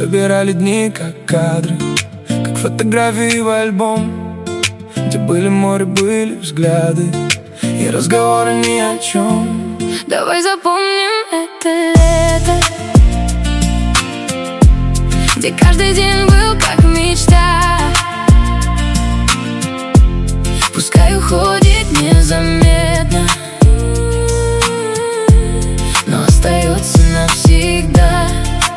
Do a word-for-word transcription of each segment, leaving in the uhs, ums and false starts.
собирали дни как кадры, как фотографии в альбом, где были море, были взгляды и разговоры ни о чем. Давай запомним это лето, где каждый день был как мечта. Пускай уходит незаметно, но остается навсегда.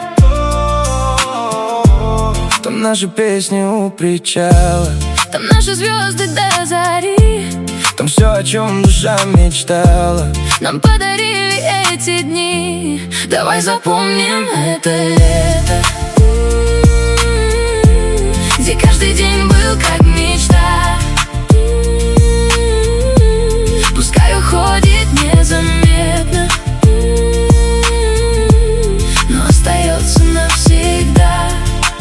Там наши песни у причала, там наши звезды до зари, там все, о чем душа мечтала, нам подарили эти дни. Давай запомним это лето, где каждый день был как мечта. Пускай уходит незаметно, но остается навсегда.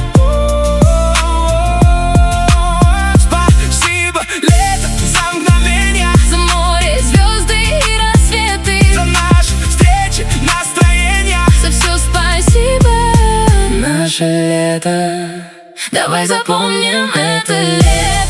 Спасибо, лето, за мгновения, за море, звезды и рассветы, за наши встречи, настроения, за все спасибо. Наше лето, давай запомним это лето.